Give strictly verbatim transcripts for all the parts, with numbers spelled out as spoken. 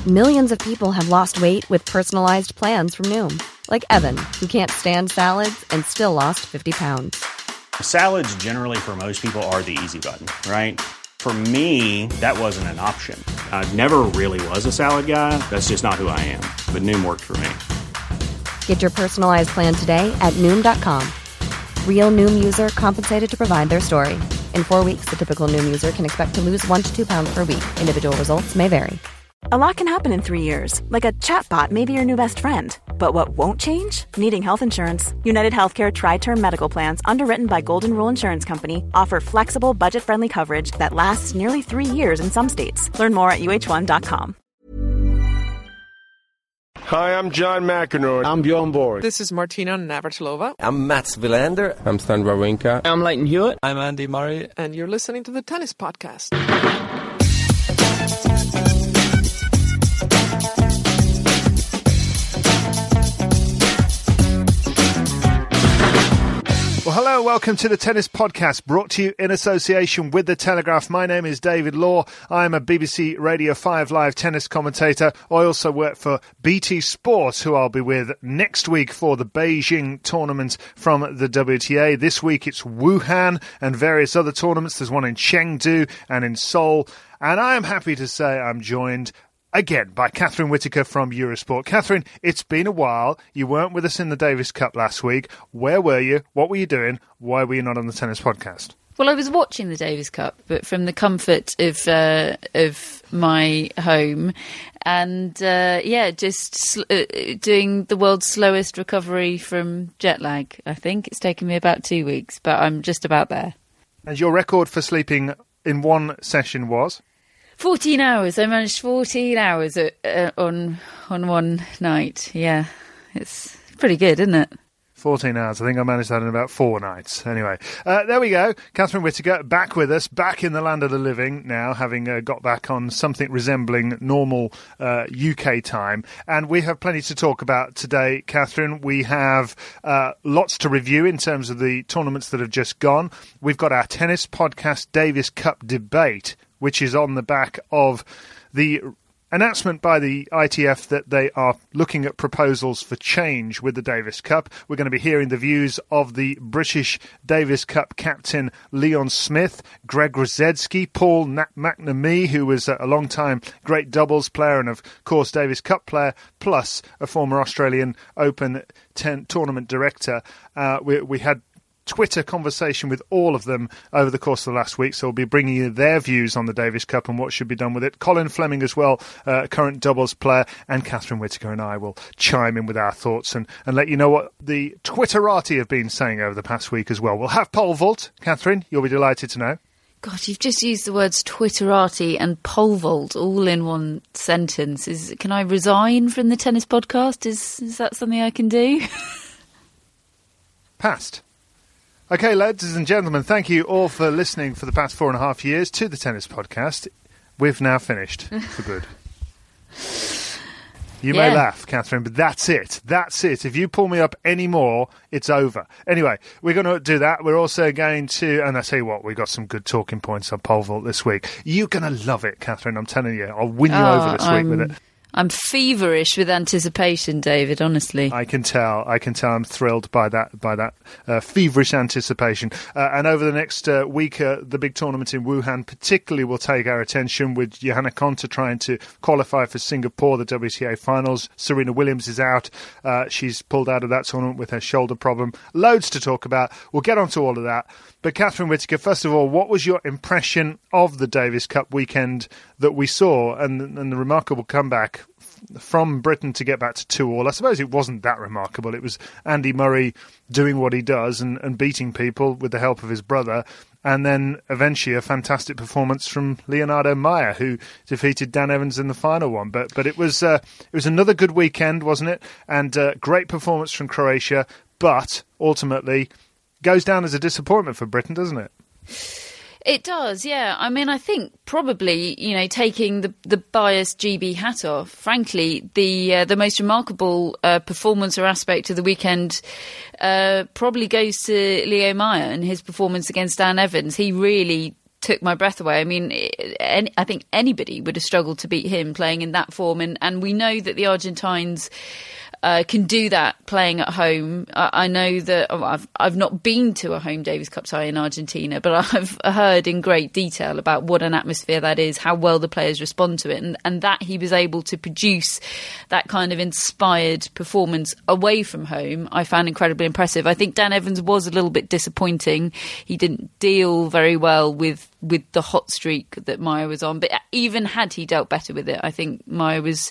Millions of people have lost weight with personalized plans from Noom. Like Evan, who can't stand salads and still lost fifty pounds. Salads generally for most people are the easy button, right? For me, that wasn't an option. I never really was a salad guy. That's just not who I am. But Noom worked for me. Get your personalized plan today at Noom dot com. Real Noom user compensated to provide their story. In four weeks, the typical Noom user can expect to lose one to two pounds per week. Individual results may vary. A lot can happen in three years, like a chatbot may be your new best friend. But what won't change? Needing health insurance. United Healthcare Tri-Term Medical Plans, underwritten by Golden Rule Insurance Company, offer flexible, budget-friendly coverage that lasts nearly three years in some states. Learn more at U H one dot com. Hi, I'm John McEnroe. I'm Bjorn Borg. This is Martina Navratilova. I'm Mats Wilander. I'm Stan Wawrinka. I'm Leighton Hewitt. I'm Andy Murray. And you're listening to the Tennis Podcast. Well, hello, welcome to the Tennis Podcast, brought to you in association with The Telegraph. My name is David Law. I am a B B C Radio five Live tennis commentator. I also work for B T Sport, who I'll be with next week for the Beijing tournament from the W T A. This week it's Wuhan and various other tournaments. There's one in Chengdu and in Seoul. And I am happy to say I'm joined again by Catherine Whitaker from Eurosport. Catherine, it's been a while. You weren't with us in the Davis Cup last week. Where were you? What were you doing? Why were you not on the Tennis Podcast? Well, I was watching the Davis Cup, but from the comfort of uh, of my home, and uh, yeah, just sl- uh, doing the world's slowest recovery from jet lag. I think it's taken me about two weeks, but I'm just about there. And your record for sleeping in one session was? fourteen hours. I managed fourteen hours at, uh, on on one night. Yeah, it's pretty good, isn't it? fourteen hours. I think I managed that in about four nights. Anyway, uh, there we go. Catherine Whitaker back with us, back in the land of the living now, having uh, got back on something resembling normal uh, U K time. And we have plenty to talk about today, Catherine. We have uh, lots to review in terms of the tournaments that have just gone. We've got our Tennis Podcast Davis Cup debate, which is on the back of the announcement by the I T F that they are looking at proposals for change with the Davis Cup. We're going to be hearing the views of the British Davis Cup captain Leon Smith, Greg Rusedski, Paul McNamee, who was a long-time great doubles player and, of course, Davis Cup player, plus a former Australian Open ten tournament director. Uh, we, we had Twitter conversation with all of them over the course of the last week, so we'll be bringing you their views on the Davis Cup and what should be done with it. Colin Fleming as well, uh, current doubles player, and Catherine Whitaker and I will chime in with our thoughts and, and let you know what the Twitterati have been saying over the past week as well. We'll have pole vault. Catherine, you'll be delighted to know. God, you've just used the words Twitterati and pole vault all in one sentence. Is can I resign from the Tennis Podcast? Is, is that something I can do? Passed. Okay, ladies and gentlemen, thank you all for listening for the past four and a half years to the Tennis Podcast. We've now finished for good. You yeah. may laugh, Catherine, but that's it. That's it. If you pull me up any more, it's over. Anyway, we're going to do that. We're also going to, and I tell you what, we've got some good talking points on pole vault this week. You're going to love it, Catherine. I'm telling you. I'll win you oh, over this I'm... week with it. I'm feverish with anticipation, David, honestly. I can tell. I can tell I'm thrilled by that by that uh, feverish anticipation. Uh, and over the next uh, week, uh, the big tournament in Wuhan particularly will take our attention, with Johanna Konta trying to qualify for Singapore, the W T A finals. Serena Williams is out. Uh, she's pulled out of that tournament with her shoulder problem. Loads to talk about. We'll get onto all of that. But Catherine Whitaker, first of all, what was your impression of the Davis Cup weekend that we saw and, and the remarkable comeback from Britain to get back to two all? I suppose it wasn't that remarkable. It was Andy Murray doing what he does and, and beating people with the help of his brother. And then eventually a fantastic performance from Leonardo Mayer, who defeated Dan Evans in the final one. But but it was uh, it was another good weekend, wasn't it? And uh, great performance from Croatia. But ultimately goes down as a disappointment for Britain, doesn't it? It does, yeah. I mean, I think probably, you know, taking the, the biased G B hat off, frankly, the uh, the most remarkable uh, performance or aspect of the weekend uh, probably goes to Leo Mayer and his performance against Dan Evans. He really took my breath away. I mean, any, I think anybody would have struggled to beat him playing in that form. And, and we know that the Argentines Uh, can do that playing at home. Uh, I know that oh, I've I've not been to a home Davis Cup tie in Argentina, but I've heard in great detail about what an atmosphere that is, how well the players respond to it, and, and that he was able to produce that kind of inspired performance away from home, I found incredibly impressive. I think Dan Evans was a little bit disappointing. He didn't deal very well with with the hot streak that Maia was on, but even had he dealt better with it, I think Maia was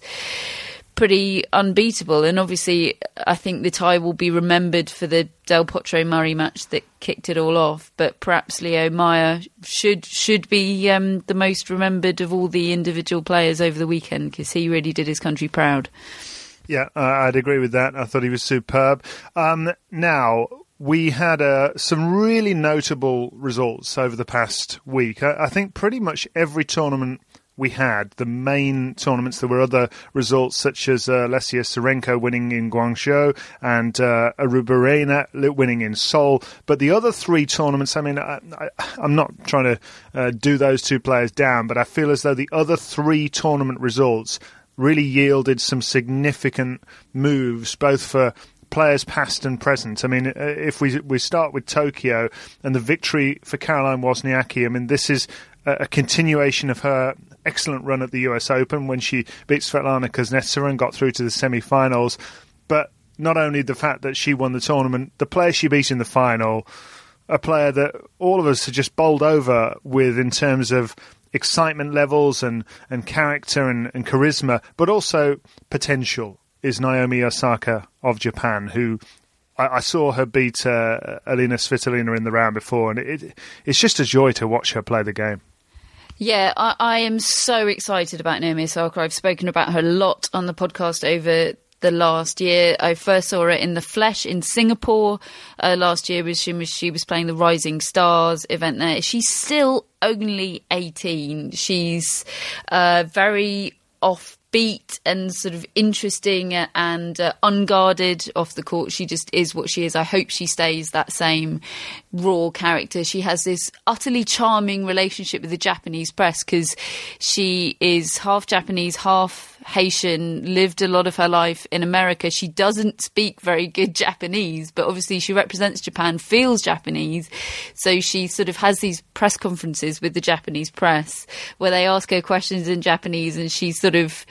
pretty unbeatable. And obviously I think the tie will be remembered for the Del Potro Murray match that kicked it all off, but perhaps Leo Maia should should be um, the most remembered of all the individual players over the weekend, because he really did his country proud. Yeah, uh, I'd agree with that. I thought he was superb. Um, now, we had uh, some really notable results over the past week. I, I think pretty much every tournament we had, the main tournaments, there were other results such as uh, Lesia Tsurenko winning in Guangzhou and uh, Aruba winning in Seoul. But the other three tournaments, I mean, I, I, I'm not trying to uh, do those two players down, but I feel as though the other three tournament results really yielded some significant moves, both for players past and present. I mean, if we we start with Tokyo and the victory for Caroline Wozniacki, I mean, this is a continuation of her excellent run at the U S Open when she beat Svetlana Kuznetsova and got through to the semi-finals. But not only the fact that she won the tournament, the player she beat in the final, a player that all of us are just bowled over with in terms of excitement levels and, and character and, and charisma, but also potential, is Naomi Osaka of Japan, who I, I saw her beat uh, Alina Svitolina in the round before, and it, it's just a joy to watch her play the game. Yeah, I, I am so excited about Naomi Osaka. I've spoken about her a lot on the podcast over the last year. I first saw her in the flesh in Singapore uh, last year. Was she, was she was playing the Rising Stars event there. She's still only eighteen. She's uh, very offbeat and sort of interesting and uh, unguarded off the court. She just is what she is. I hope she stays that same raw character. She has this utterly charming relationship with the Japanese press because she is half Japanese, half Haitian, lived a lot of her life in America. She doesn't speak very good Japanese, but obviously she represents Japan, feels Japanese. So she sort of has these press conferences with the Japanese press where they ask her questions in Japanese, and she sort of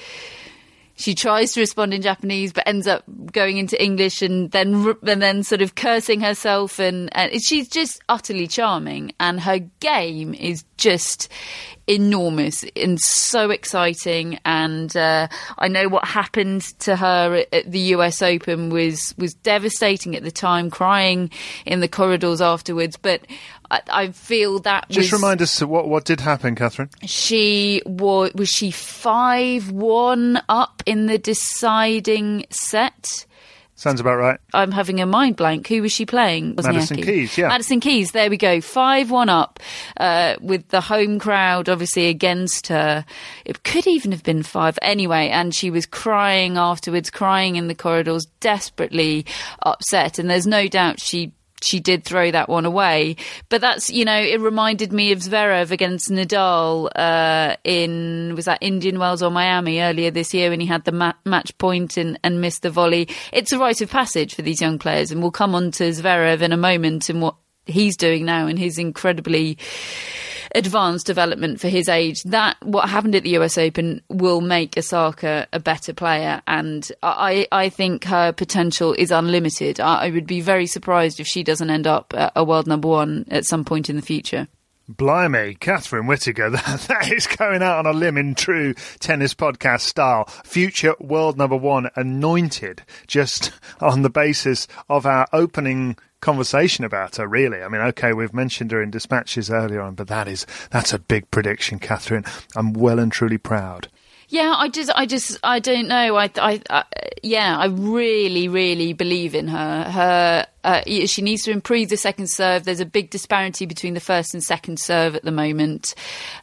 She tries to respond in Japanese, but ends up going into English and then and then sort of cursing herself. And, and she's just utterly charming. And her game is just enormous and so exciting. And uh, I know what happened to her at the U S Open was, was devastating at the time, crying in the corridors afterwards. But I, I feel that Just was, remind us what what did happen, Catherine. She was, was she five one up in the deciding set? Sounds about right. I'm having a mind blank. Who was she playing? Madison Wozniacki? Keys, yeah. Madison Keys, there we go. five one up uh, with the home crowd obviously against her. It could even have been five. Anyway, and she was crying afterwards, crying in the corridors, desperately upset. And there's no doubt she She did throw that one away. But that's, you know, it reminded me of Zverev against Nadal uh, in, was that Indian Wells or Miami earlier this year when he had the ma- match point and, and missed the volley. It's a rite of passage for these young players. And we'll come on to Zverev in a moment and what he's doing now and his incredibly advanced development for his age. That what happened at the U S Open will make Osaka a better player, and I, I think her potential is unlimited. I, I would be very surprised if she doesn't end up a world number one at some point in the future. Blimey, Catherine Whittaker, that, that is going out on a limb in true tennis podcast style. Future world number one anointed just on the basis of our opening conversation about her, really. I mean, okay, we've mentioned her in dispatches earlier on, but that is that's a big prediction, Catherine. I'm well and truly proud. Yeah, I just, I just, I don't know. I, I, I yeah, I really, really believe in her. Her, uh, she needs to improve the second serve. There's a big disparity between the first and second serve at the moment.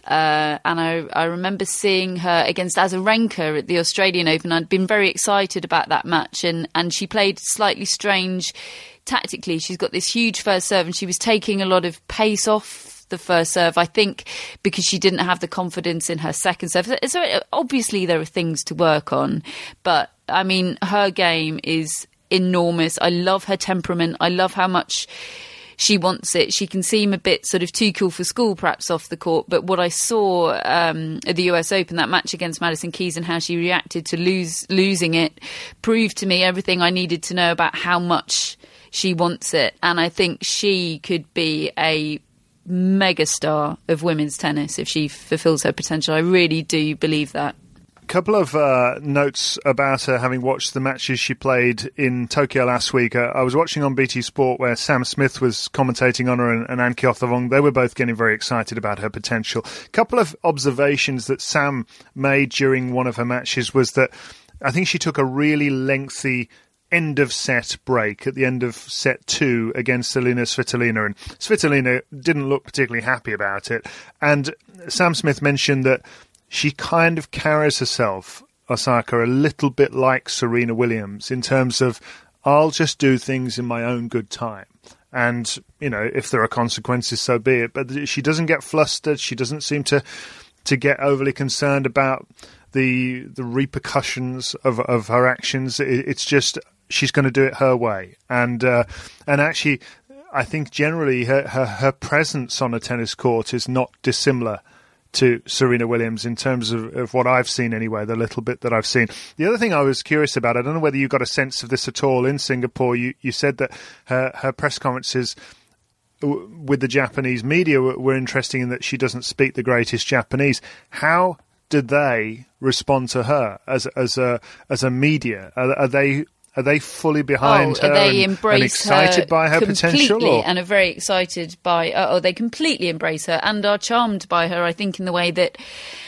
Uh, and I, I remember seeing her against Azarenka at the Australian Open. I'd been very excited about that match, and, and she played slightly strange tactically. She's got this huge first serve, and she was taking a lot of pace off the first serve. I think because she didn't have the confidence in her second serve. So obviously there are things to work on, but I mean, her game is enormous. I love her temperament. I love how much she wants it. She can seem a bit sort of too cool for school, perhaps, off the court. But what I saw um, at the U S Open, that match against Madison Keys, and how she reacted to lose losing it, proved to me everything I needed to know about how much she wants it. And I think she could be a megastar of women's tennis if she fulfills her potential. I really do believe that. Couple of uh, notes about her, having watched the matches she played in Tokyo last week. Uh, I was watching on B T Sport where Sam Smith was commentating on her and, and Anne Kjothavong. They were both getting very excited about her potential. Couple of observations that Sam made during one of her matches was that I think she took a really lengthy end of set break at the end of set two against Elina Svitolina, and Svitolina didn't look particularly happy about it. And Sam Smith mentioned that she kind of carries herself, Osaka, a little bit like Serena Williams in terms of, I'll just do things in my own good time. And, you know, if there are consequences, so be it. But she doesn't get flustered. She doesn't seem to to get overly concerned about the the repercussions of, of her actions. It, it's just, she's going to do it her way. And, uh, and actually, I think generally her, her, her presence on a tennis court is not dissimilar to Serena Williams in terms of, of what I've seen anyway, the little bit that I've seen. The other thing I was curious about, I don't know whether you got a sense of this at all in Singapore, you, you said that her, her press conferences w- with the Japanese media were, were interesting in that she doesn't speak the greatest Japanese. How did they respond to her as, as, a, as a media? Are, are they... Are they fully behind oh, her they and, embrace and excited her by her potential? Or? And are very excited by... Uh, oh, they completely embrace her and are charmed by her, I think, in the way that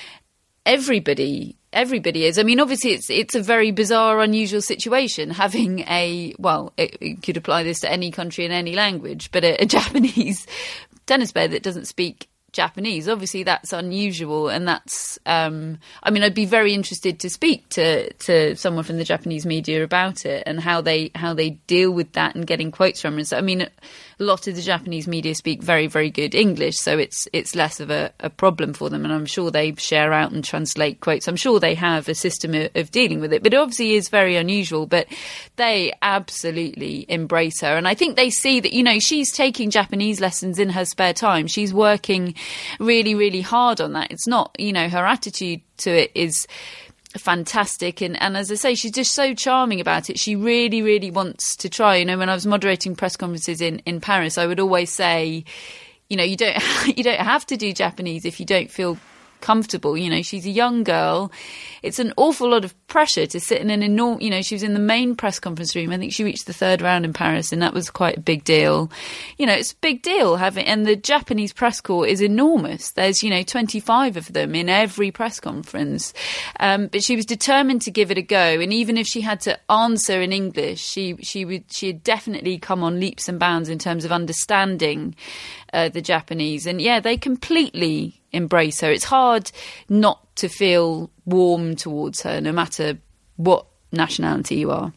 everybody everybody is. I mean, obviously, it's it's a very bizarre, unusual situation, having a... Well, it, it could apply this to any country in any language, but a, a Japanese tennis player that doesn't speak Japanese. Obviously, that's unusual, and that's. Um, I mean, I'd be very interested to speak to, to someone from the Japanese media about it and how they how they deal with that and getting quotes from her. So, I mean, a lot of the Japanese media speak very, very good English, so it's it's less of a, a problem for them. And I'm sure they share out and translate quotes. I'm sure they have a system of, of dealing with it, but it obviously is very unusual. But they absolutely embrace her, and I think they see that, you know, she's taking Japanese lessons in her spare time. She's working really, really hard on that. It's not, you know, her attitude to it is fantastic, and, and as I say, she's just so charming about it. She really, really wants to try. You know, when I was moderating press conferences in, in Paris, I would always say, you know, you don't you don't have to do Japanese if you don't feel comfortable. You know, she's a young girl. It's an awful lot of pressure to sit in an enormous, you know, she was in the main press conference room. I think she reached the third round in Paris, and that was quite a big deal. You know, it's a big deal having, and the Japanese press corps is enormous. There's, you know, twenty-five of them in every press conference. Um, but she was determined to give it a go. And even if she had to answer in English, she, she would, she had definitely come on leaps and bounds in terms of understanding uh, the Japanese. And yeah, they completely embrace her. It's hard not to feel warm towards her, no matter what nationality you are.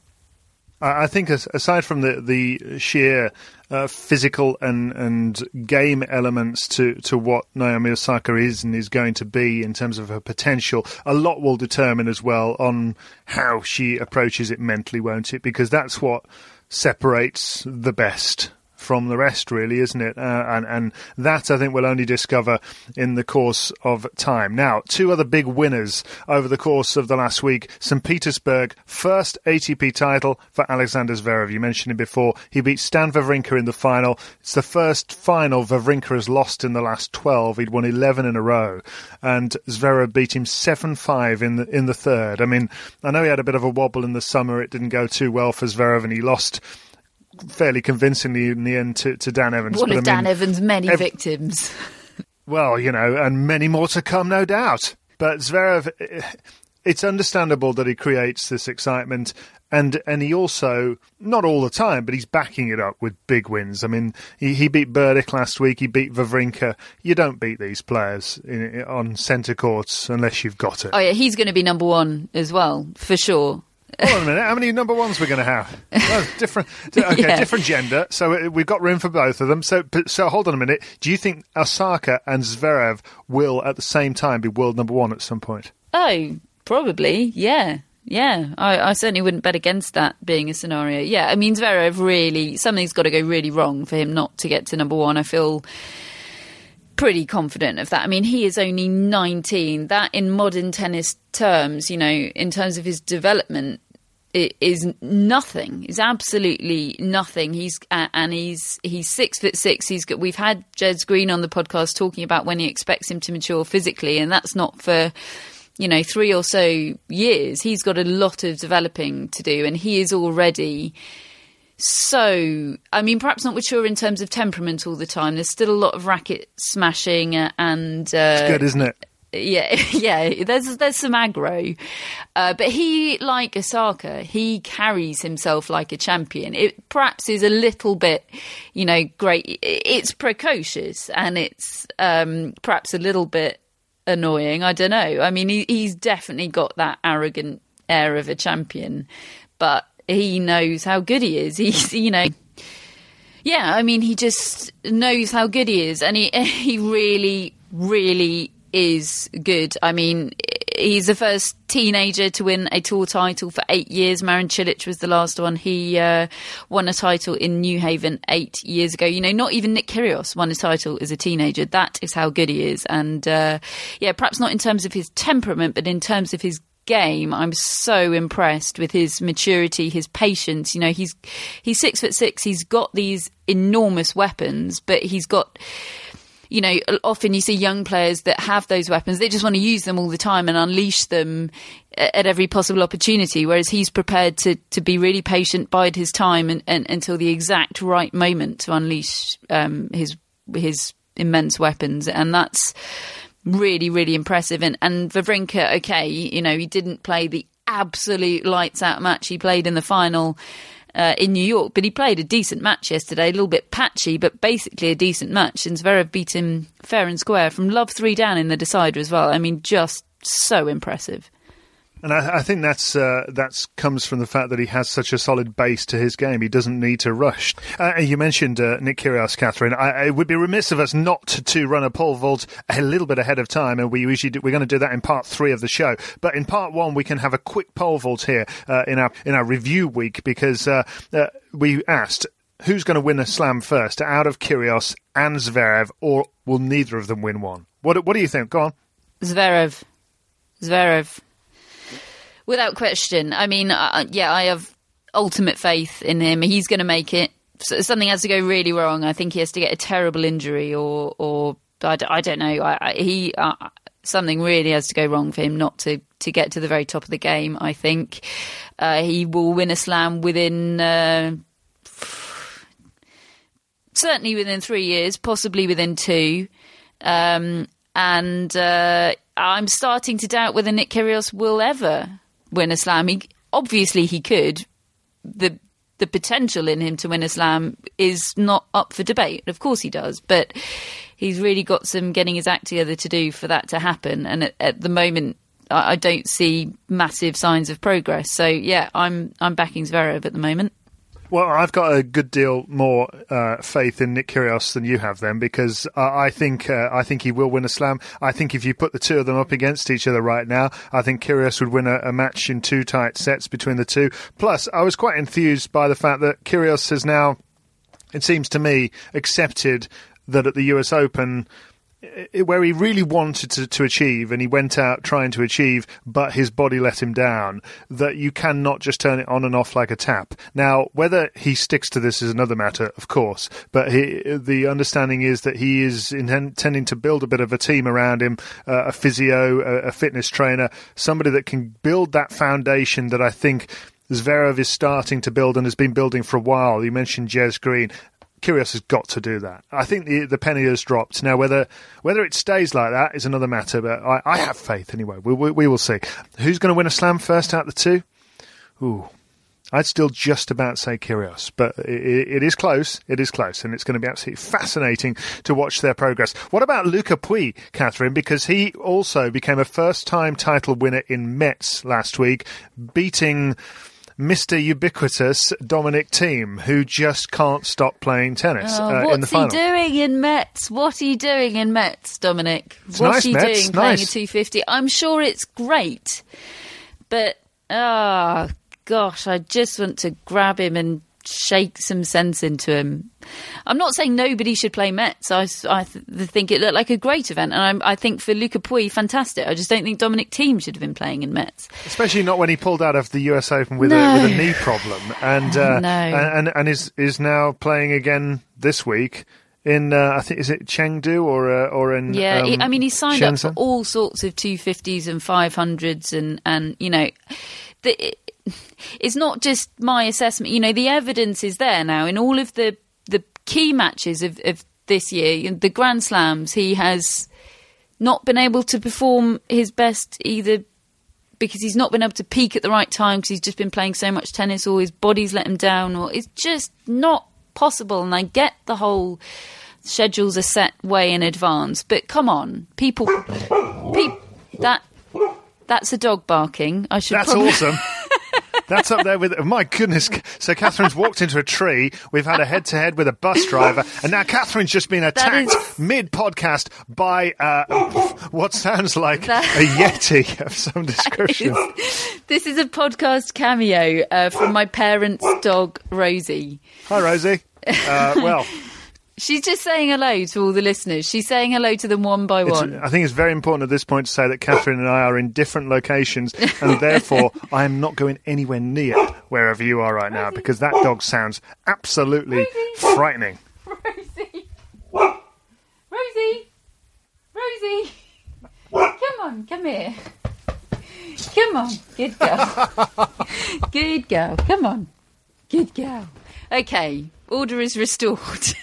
I think aside from the, the sheer uh, physical and, and game elements to, to what Naomi Osaka is and is going to be in terms of her potential, a lot will determine as well on how she approaches it mentally, won't it? Because that's what separates the best from the rest, really, isn't it? Uh, and, and that, I think, we'll only discover in the course of time. Now, two other big winners over the course of the last week. Saint Petersburg, first A T P title for Alexander Zverev. You mentioned him before. He beat Stan Wawrinka in the final. It's the first final Wawrinka has lost in the last twelve. He'd won eleven in a row. And Zverev beat him seven five in the, in the third. I mean, I know he had a bit of a wobble in the summer. It didn't go too well for Zverev, and he lost fairly convincingly in the end to, to Dan Evans. One but, of I mean, Dan Evans' many ev- victims. Well, you know, and many more to come, no doubt. But Zverev, it's understandable that he creates this excitement, and and he also, not all the time, but he's backing it up with big wins. I mean, he, he beat Berdych last week, he beat Wawrinka. You don't beat these players in, on centre courts unless you've got it. Oh yeah, he's going to be number one as well, for sure. Hold on a minute. How many number ones we're going to have? Oh, different. Okay, yeah. Different gender. So we've got room for both of them. So, so hold on a minute. Do you think Osaka and Zverev will, at the same time, be world number one at some point? Oh, probably. Yeah. Yeah, I, I certainly wouldn't bet against that being a scenario. Yeah, I mean, Zverev really, something's got to go really wrong for him not to get to number one. I feel pretty confident of that. I mean, he is only nineteen. That, in modern tennis terms, you know, in terms of his development, it is nothing. It's absolutely nothing. He's uh, and he's he's six foot six. He's got. We've had Jez Green on the podcast talking about when he expects him to mature physically, and that's not for, you know, three or so years. He's got a lot of developing to do, and he is already so, I mean, perhaps not mature in terms of temperament all the time. There's still a lot of racket smashing uh, and... Uh, it's good, isn't it? Yeah, yeah. There's there's some aggro, uh, but he, like Osaka, he carries himself like a champion. It perhaps is a little bit, you know, great. It's precocious and it's um, perhaps a little bit annoying. I don't know. I mean, he, he's definitely got that arrogant air of a champion, but he knows how good he is. He's, you know, yeah. I mean, he just knows how good he is, and he he really, really is good. I mean, he's the first teenager to win a tour title for eight years. Marin Cilic was the last one. He uh, won a title in New Haven eight years ago. You know, not even Nick Kyrgios won a title as a teenager. That is how good he is. And uh, yeah, perhaps not in terms of his temperament, but in terms of his game, I'm so impressed with his maturity, his patience. You know, he's he's six foot six. He's got these enormous weapons, but he's got, you know, often you see young players that have those weapons. They just want to use them all the time and unleash them at every possible opportunity, whereas he's prepared to, to be really patient, bide his time and, and, until the exact right moment to unleash um, his his immense weapons. And that's really, really impressive. And, and Wawrinka, okay, you know, he didn't play the absolute lights-out match he played in the final Uh, in New York, but he played a decent match yesterday, a little bit patchy, but basically a decent match. And Zverev beat him fair and square from love three down in the decider as well. I mean, just so impressive. And I, I think that's uh, that's comes from the fact that he has such a solid base to his game. He doesn't need to rush. Uh, you mentioned uh, Nick Kyrgios, Catherine. I, it would be remiss of us not to, to run a pole vault a little bit ahead of time, and we usually do, we're going to do that in part three of the show. But in part one, we can have a quick pole vault here uh, in our in our review week, because uh, uh, we asked who's going to win a slam first, out of Kyrgios and Zverev, or will neither of them win one? What What do you think? Go on. Zverev. Zverev. Without question. I mean, uh, yeah, I have ultimate faith in him. He's going to make it. So something has to go really wrong. I think he has to get a terrible injury, or, or I, d- I don't know. I, I, he uh, something really has to go wrong for him not to, to get to the very top of the game. I think uh, he will win a slam within uh, certainly within three years, possibly within two. Um, and uh, I'm starting to doubt whether Nick Kyrgios will ever win a slam. He, obviously he could. The the potential in him to win a slam is not up for debate. Of course he does, but he's really got some getting his act together to do for that to happen. And at, at the moment, I, I don't see massive signs of progress. So yeah, I'm I'm backing Zverev at the moment. Well, I've got a good deal more uh, faith in Nick Kyrgios than you have, then, because uh, I think uh, I think he will win a slam. I think if you put the two of them up against each other right now, I think Kyrgios would win a, a match in two tight sets between the two. Plus, I was quite enthused by the fact that Kyrgios has now, it seems to me, accepted that at the U S Open, where he really wanted to, to achieve, and he went out trying to achieve, but his body let him down, that you cannot just turn it on and off like a tap. Now, whether he sticks to this is another matter, of course, but he, the understanding is that he is intending to build a bit of a team around him, uh, a physio, a, a fitness trainer, somebody that can build that foundation that I think Zverev is starting to build and has been building for a while. You mentioned Jez Green. Kyrgios has got to do that. I think the the penny has dropped. Now, whether whether it stays like that is another matter, but I, I have faith anyway. We, we, we will see. Who's going to win a slam first out of the two? Ooh, I'd still just about say Kyrgios, but it, it is close. It is close, and it's going to be absolutely fascinating to watch their progress. What about Luca Pouille, Catherine? Because he also became a first-time title winner in Metz last week, beating Mister Ubiquitous Dominic Thiem, who just can't stop playing tennis Oh, uh, in the final. What's he doing in Metz? What are you doing in Metz, Dominic? It's What's nice, he Metz, doing playing nice. a two fifty? I'm sure it's great, but ah, oh, gosh, I just want to grab him and shake some sense into him. I'm not saying nobody should play Metz. I, I th- think it looked like a great event, and I'm, I think for Luca Pouille, fantastic. I just don't think Dominic Thiem should have been playing in Metz. Especially not when he pulled out of the U S Open with, No. a, with a knee problem, and uh, No. and and is is now playing again this week in uh, I think is it Chengdu or uh, or in Yeah, um, he, I mean, he signed up for Shenzhen? all sorts of two fifties and five hundreds, and and you know, the, it, it's not just my assessment. You know, the evidence is there now in all of the the key matches of, of this year, the Grand Slams. He has not been able to perform his best either because he's not been able to peak at the right time because he's just been playing so much tennis, or his body's let him down, or it's just not possible. And I get the whole schedules are set way in advance, but come on, people, pe- that that's a dog barking. I should. That's probably- awesome. That's up there with... My goodness. So Catherine's walked into a tree. We've had a head-to-head with a bus driver. And now Catherine's just been attacked is- mid-podcast by uh, what sounds like That- a Yeti of some description. This is a podcast cameo uh, from my parents' dog, Rosie. Hi, Rosie. Uh, well... She's just saying hello to all the listeners. She's saying hello to them one by It's, one. I think it's very important at this point to say that Catherine and I are in different locations, and therefore I am not going anywhere near wherever you are right now, because that dog sounds absolutely Rosie. frightening. Rosie! Rosie! Rosie! Come on, come here. Come on, good girl. Good girl, come on. Good girl. Okay, order is restored.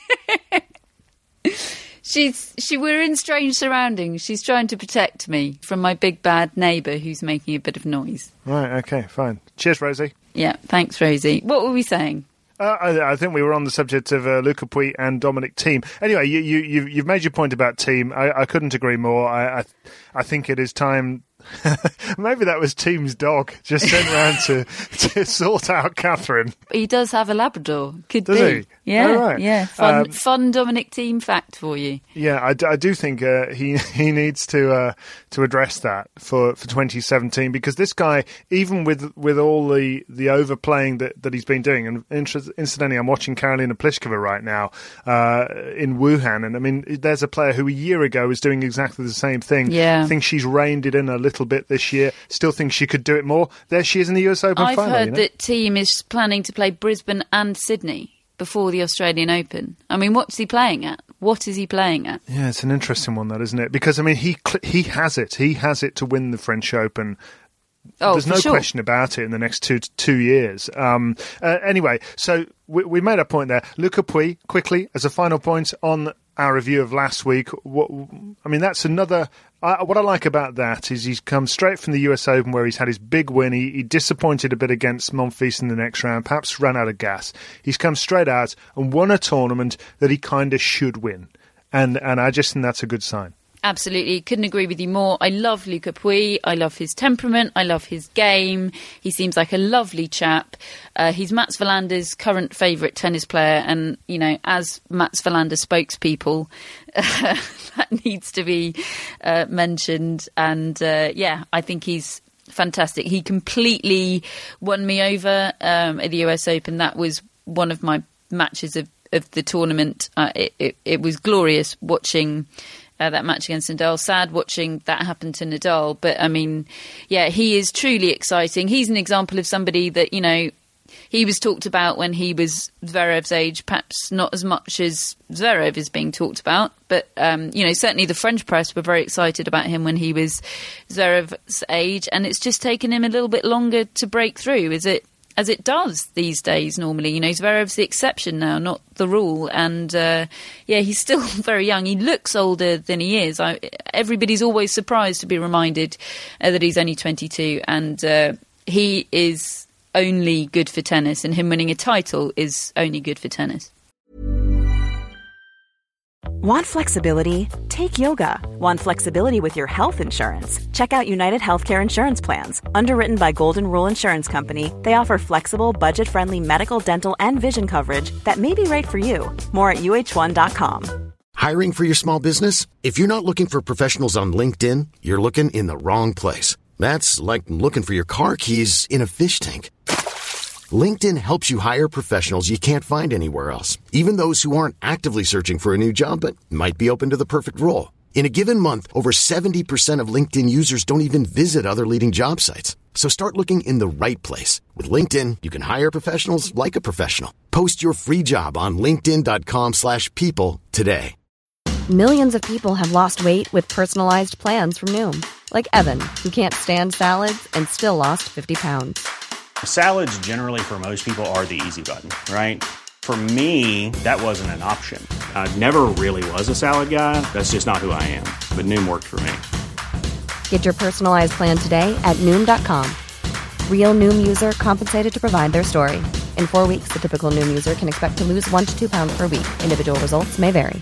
She's she we're in strange surroundings. She's trying to protect me from my big bad neighbour who's making a bit of noise. Right, okay, fine. Cheers, Rosie. Yeah, thanks, Rosie. What were we saying? Uh, I, I think we were on the subject of uh, Luca Pouille and Dominic Thiem. Anyway, you, you, you've, you've made your point about Thiem. I, I couldn't agree more. I, I, I think it is time... Maybe that was Thiem's dog, just sent round to, to sort out Catherine. He does have a Labrador. Could Does be. he? Yeah, Oh, right. yeah. Fun, Um, fun Dominic Thiem fact for you. Yeah, I, d- I do think uh, he he needs to uh, to address that for, for twenty seventeen, because this guy, even with with all the, the overplaying that, that he's been doing, and inter- incidentally, I'm watching Karolina Pliskova right now uh, in Wuhan, and I mean, there's a player who a year ago was doing exactly the same thing. Yeah. I think she's reined it in a little bit this year. Still think she could do it more. There she is in the U S Open I've final. heard you know? that Thiem is planning to play Brisbane and Sydney before the Australian Open. I mean, what's he playing at? What is he playing at? Yeah, it's an interesting one, that, isn't it? Because I mean, he cl- he has it. He has it to win the French Open. Oh, There's for no sure. question about it in the next two two years. Um, uh, anyway, so we, we made a point there. Luca Pouille, quickly, as a final point on our review of last week. What, I mean, that's another... I, what I like about that is he's come straight from the U S Open where he's had his big win. He, he disappointed a bit against Monfils in the next round, perhaps ran out of gas. He's come straight out and won a tournament that he kind of should win. And, and I just think that's a good sign. Absolutely. Couldn't agree with you more. I love Luca Pouille. I love his temperament. I love his game. He seems like a lovely chap. Uh, he's Mats Wilander's current favourite tennis player. And, you know, as Mats Wilander spokespeople, uh, that needs to be uh, mentioned. And, uh, yeah, I think he's fantastic. He completely won me over um, at the U S Open. That was one of my matches of, of the tournament. Uh, it, it, it was glorious watching... Uh, that match against Nadal. Sad watching that happen to Nadal. But, I mean, yeah, he is truly exciting. He's an example of somebody that, you know, he was talked about when he was Zverev's age, perhaps not as much as Zverev is being talked about. But, um, you know, certainly the French press were very excited about him when he was Zverev's age. And it's just taken him a little bit longer to break through. Is it? As it does these days normally. You know, Zverev's the exception now, not the rule. And, uh, yeah, he's still very young. He looks older than he is. I, everybody's always surprised to be reminded uh, that he's only twenty-two. And uh, he is only good for tennis. And him winning a title is only good for tennis. Want flexibility? Take yoga. Want flexibility with your health insurance? Check out United Healthcare Insurance Plans. Underwritten by Golden Rule Insurance Company, they offer flexible, budget-friendly medical, dental, and vision coverage that may be right for you. More at U H one dot com. Hiring for your small business? If you're not looking for professionals on LinkedIn, you're looking in the wrong place. That's like looking for your car keys in a fish tank. LinkedIn helps you hire professionals you can't find anywhere else, even those who aren't actively searching for a new job but might be open to the perfect role. In a given month, over seventy percent of LinkedIn users don't even visit other leading job sites. So start looking in the right place. With LinkedIn, you can hire professionals like a professional. Post your free job on linkedin dot com slash people today. Millions of people have lost weight with personalized plans from Noom. Like Evan, who can't stand salads and still lost fifty pounds. Salads generally for most people are the easy button, right? For me, that wasn't an option. I never really was a salad guy. That's just not who I am. But Noom worked for me. Get your personalized plan today at Noom dot com. Real Noom user compensated to provide their story. In four weeks, the typical Noom user can expect to lose one to two pounds per week. Individual results may vary.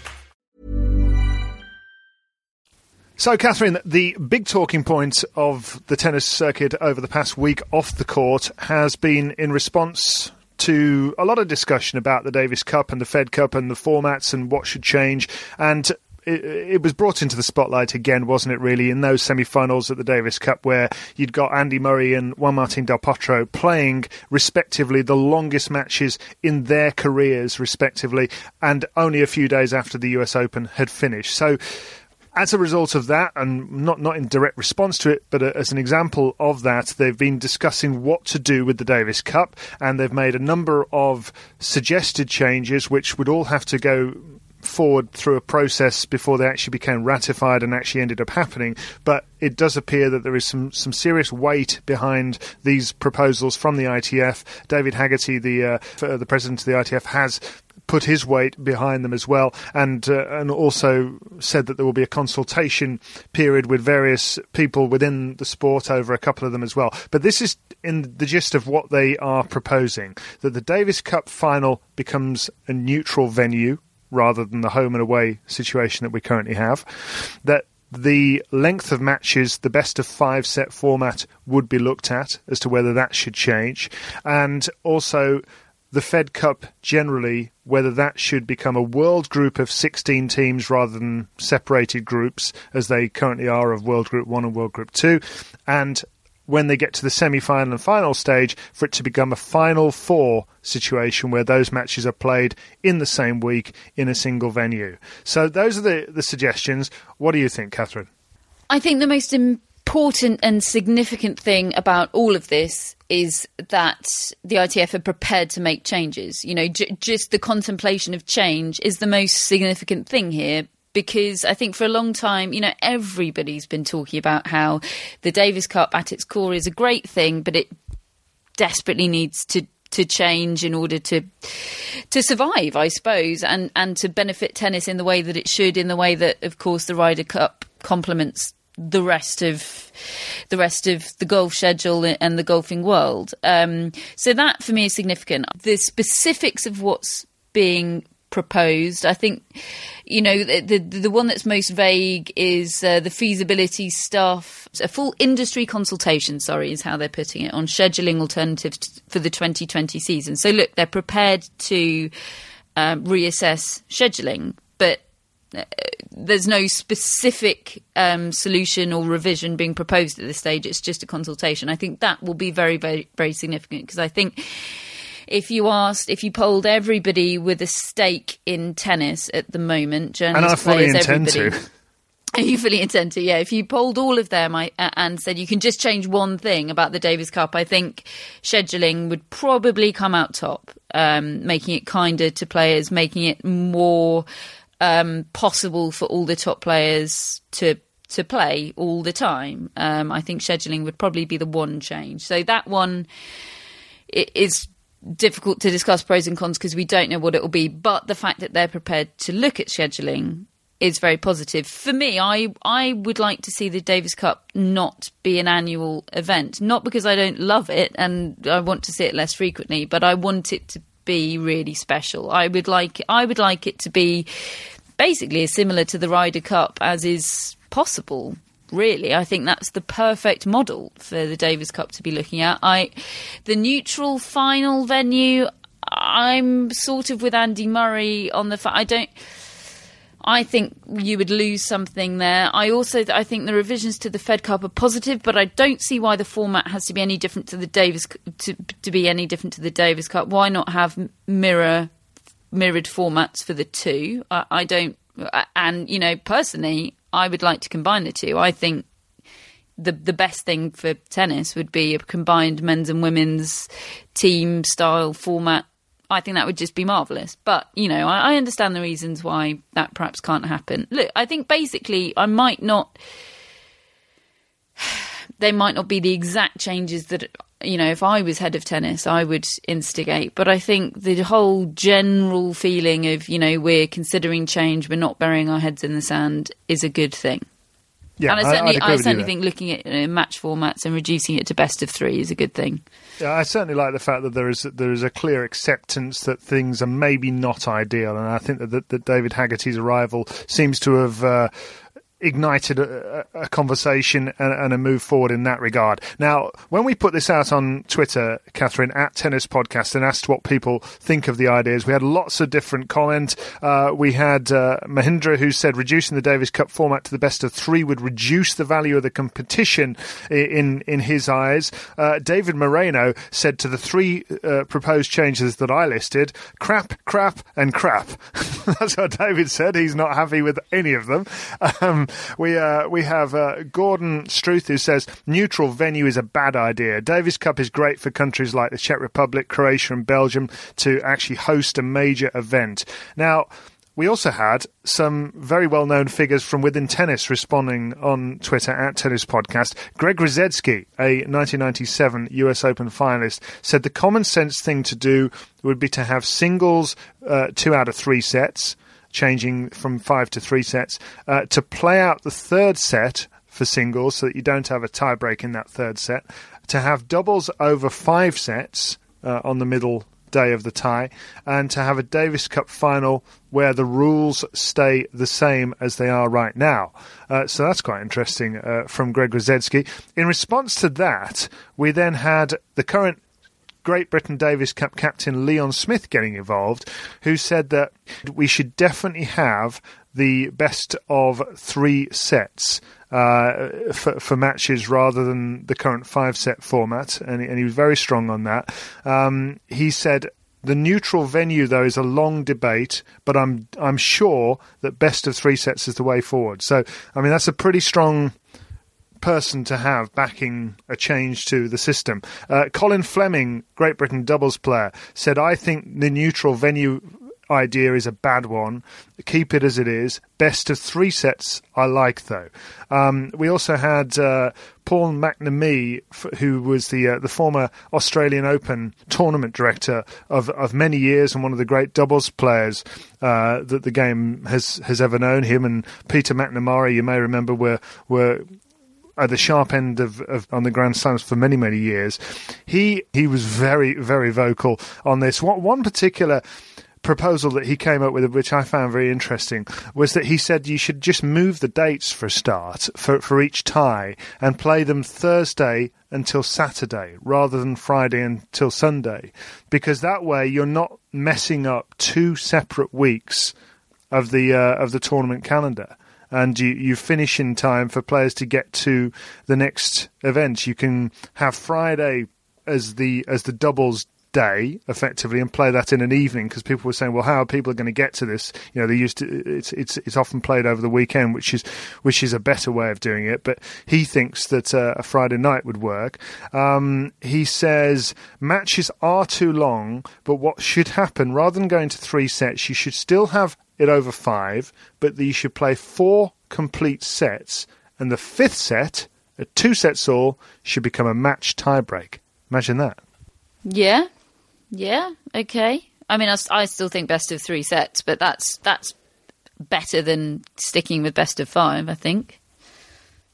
So, Catherine, the big talking point of the tennis circuit over the past week off the court has been in response to a lot of discussion about the Davis Cup and the Fed Cup and the formats and what should change. And it, it was brought into the spotlight again, wasn't it, really, in those semi-finals at the Davis Cup where you'd got Andy Murray and Juan Martín del Potro playing, respectively, the longest matches in their careers, respectively, and only a few days after the U S Open had finished. So, as a result of that, and not, not in direct response to it, but as an example of that, they've been discussing what to do with the Davis Cup, and they've made a number of suggested changes which would all have to go forward through a process before they actually became ratified and actually ended up happening. But it does appear that there is some, some serious weight behind these proposals from the I T F. David Haggerty, the uh, the president of the I T F, has put his weight behind them as well, and uh, and also said that there will be a consultation period with various people within the sport over a couple of them as well. But this is in the gist of what they are proposing, that the Davis Cup final becomes a neutral venue rather than the home and away situation that we currently have, that the length of matches, the best of five set format, would be looked at as to whether that should change, and also the Fed Cup generally, whether that should become a world group of sixteen teams rather than separated groups as they currently are of World Group one and World Group two, and when they get to the semi-final and final stage, for it to become a Final Four situation where those matches are played in the same week in a single venue. So those are the, the suggestions. What do you think, Catherine? I think the most important and significant thing about all of this is that the I T F are prepared to make changes. You know, j- just the contemplation of change is the most significant thing here. Because I think for a long time, you know, everybody's been talking about how the Davis Cup at its core is a great thing, but it desperately needs to to change in order to to survive, I suppose, and, and to benefit tennis in the way that it should, in the way that, of course, the Ryder Cup complements the rest of the rest of the golf schedule and the golfing world. Um, so that, for me, is significant. The specifics of what's being proposed, I think, you know, the the, the one that's most vague is uh, the feasibility stuff. A full industry consultation, sorry, is how they're putting it, on scheduling alternatives t- for the twenty twenty season. So look, they're prepared to um, reassess scheduling, but uh, there's no specific um, solution or revision being proposed at this stage. It's just a consultation. I think that will be very, very, very significant, because I think if you asked, if you polled everybody with a stake in tennis at the moment, journalists, and I fully players, intend everybody, to. You fully intend to, yeah. If you polled all of them I, uh, and said you can just change one thing about the Davis Cup, I think scheduling would probably come out top, um, making it kinder to players, making it more um, possible for all the top players to to play all the time. Um, I think scheduling would probably be the one change. So that one is difficult to discuss pros and cons because we don't know what it will be. But the fact that they're prepared to look at scheduling is very positive. For me, I I would like to see the Davis Cup not be an annual event. Not because I don't love it and I want to see it less frequently, but I want it to be really special. I would like I would like it to be basically as similar to the Ryder Cup as is possible. Really, I think that's the perfect model for the Davis Cup to be looking at. I, the neutral final venue, I'm sort of with Andy Murray on the fact I don't. I think you would lose something there. I also I think the revisions to the Fed Cup are positive, but I don't see why the format has to be any different to the Davis to to be any different to the Davis Cup. Why not have mirror mirrored formats for the two? I, I don't, and you know, personally, I would like to combine the two. I think the the best thing for tennis would be a combined men's and women's team style format. I think that would just be marvellous. But, you know, I, I understand the reasons why that perhaps can't happen. Look, I think basically I might not... They might not be the exact changes that, you know, if I was head of tennis, I would instigate. But I think the whole general feeling of, you know, we're considering change, we're not burying our heads in the sand is a good thing. Yeah, and I certainly, I, I certainly think looking at you know, match formats and reducing it to best of three is a good thing. Yeah, I certainly like the fact that there is there is a clear acceptance that things are maybe not ideal, and I think that, that, that David Haggerty's arrival seems to have uh, ignited a, a conversation and, and a move forward in that regard. Now, when we put this out on Twitter, Catherine, at Tennis Podcast, and asked what people think of the ideas, we had lots of different comment. Uh, we had uh, Mahindra, who said reducing the Davis Cup format to the best of three would reduce the value of the competition in in his eyes. Uh, David Moreno said to the three uh, proposed changes that I listed, crap, crap, and crap. That's what David said. He's not happy with any of them. Um, We uh, we have uh, Gordon Struth, who says neutral venue is a bad idea. Davis Cup is great for countries like the Czech Republic, Croatia and Belgium to actually host a major event. Now, we also had some very well-known figures from within tennis responding on Twitter at Tennis Podcast. Greg Ruzetsky, a nineteen ninety-seven U S Open finalist, said the common sense thing to do would be to have singles uh, two out of three sets, changing from five to three sets, uh, to play out the third set for singles so that you don't have a tie-break in that third set, to have doubles over five sets uh, on the middle day of the tie, and to have a Davis Cup final where the rules stay the same as they are right now. Uh, so that's quite interesting uh, from Greg Ruzetsky. In response to that, we then had the current Great Britain Davis Cup captain Leon Smith getting involved, who said that we should definitely have the best of three sets uh, for, for matches rather than the current five-set format, and, and he was very strong on that. Um, he said the neutral venue, though, is a long debate, but I'm I'm sure that best of three sets is the way forward. So, I mean, that's a pretty strong person to have backing a change to the system. Uh, Colin Fleming, Great Britain doubles player, said, I think the neutral venue idea is a bad one. Keep it as it is. Best of three sets I like, though. Um, we also had uh, Paul McNamee, f- who was the uh, the former Australian Open tournament director of, of many years and one of the great doubles players uh, that the game has, has ever known. Him and Peter McNamara, you may remember, were were at the sharp end of, of on the Grand Slams for many, many years. He he was very, very vocal on this. One, one particular proposal that he came up with, which I found very interesting, was that he said you should just move the dates for a start for, for each tie and play them Thursday until Saturday rather than Friday until Sunday, because that way you're not messing up two separate weeks of the uh, of the tournament calendar. And you, you finish in time for players to get to the next event. You can have Friday as the as the doubles day, effectively, and play that in an evening, because people were saying, well, how are people going to get to this? You know, they used to, it's it's it's often played over the weekend, which is which is a better way of doing it. But he thinks that uh, a Friday night would work. Um, he says matches are too long, but what should happen, rather than going to three sets, you should still have it over five, but you should play four complete sets, and the fifth set, at two sets all, should become a match tiebreak. Imagine that. Yeah, yeah, okay. I mean, I, I still think best of three sets, but that's that's better than sticking with best of five, I think.